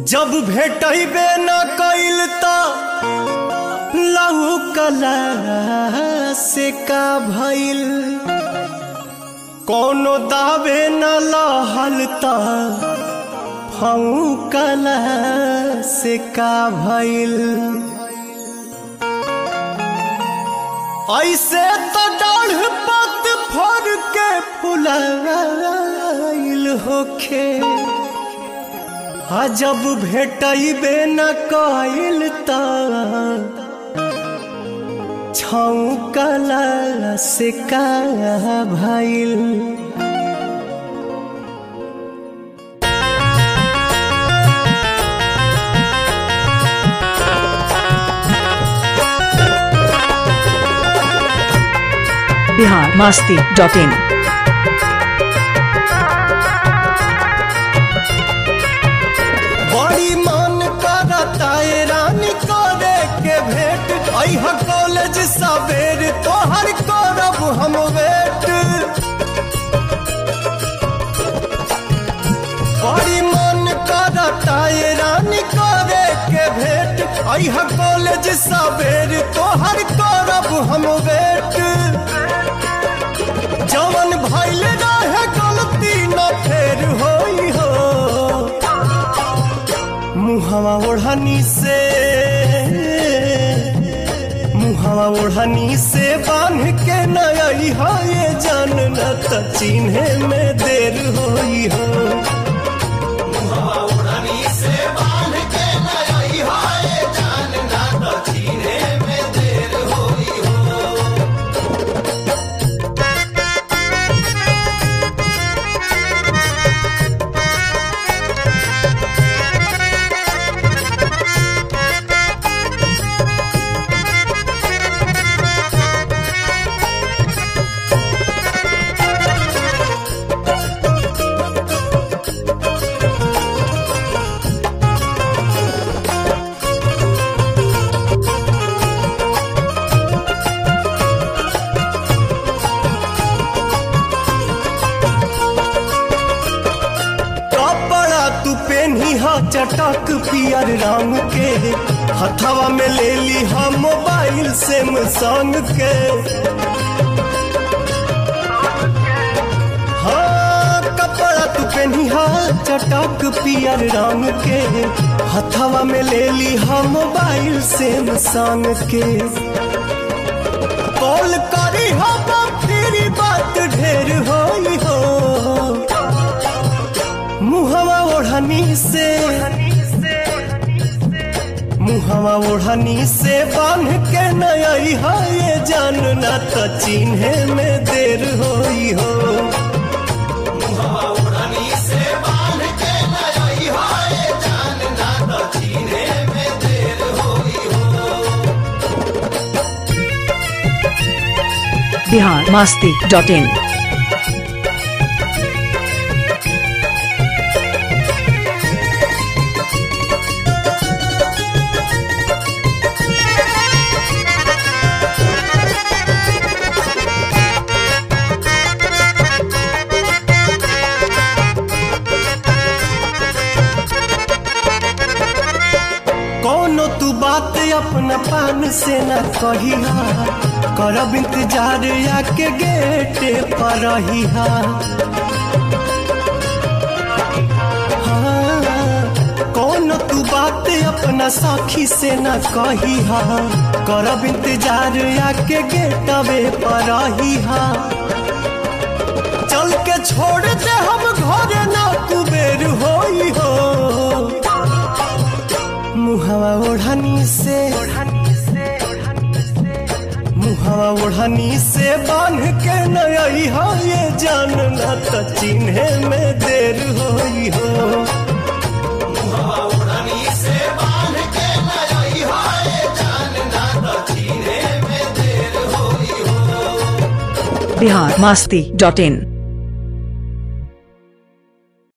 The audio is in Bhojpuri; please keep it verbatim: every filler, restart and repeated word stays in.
जब भेटबे न कइल त लहू कला से का भइल, कोनो दावे न लहल त फऊ कला से का भइल। ऐसे तो डाढ़ पत फर के फुलाइल होखे, जब भेटबे न कइल त छौकला से का भइल। Bihar Masti dot in. बड़ी मन करता रानी करे के भेंट, अइहा कॉलेज सवेर तोहर करब हम वेट। बड़ी मन करता रानी करे के भेंट, अइहा कॉलेज सवेर तोहर करब हम वेट। जवन भइल रहे गलती न फेर होई हो, मुहवा ओढ़नी से मुहवा ओढ़नी से बांध के न अइहा ये जान, न त चिन्हे में देर होई हो। मुहवा ओढ़नी से बांध के न अइहा ये जान, न त चिन्हे में देर होई हो। चटक पियर रंग के हथवा में ले ली हम मोबाइल सैमसंग के। हाँ कपड़ा तू पहनी हा चटक पियर रंग के, हथवा में ले ली हम मोबाइल सैमसंग के। कॉल करी हम तेरी बात ढेर होई हो, मुहवा ओढ़नी से मुहवा ओढ़नी से बांध के न अइहा ये जान, न त चिन्हे में देर होई हो। मुहवा ओढ़नी से बांध के न अइहा ये जान, न त चिन्हे में देर होई हो। Bihar Masti dot in. कोनो तू बात अपना पान से न कहिहा, करब इंतजार आके गेट पर रहिहा। हाँ, कोनो तू बात अपना सखी से न कहिहा, करब इंतजार आके गेटवे पर रहिहा। चल के छोड़ दे हम घरे ना तू बेर होई हो, मुहवा ओढ़नी से मुहवा ओढ़नी से बांध के न अइहा ये जान, न त चिन्हे में देर होई हो। मुहवा ओढ़नी से बांध के न अइहा ये जान, न त चिन्हे में देर होई हो। बिहार मस्ती डॉट इन।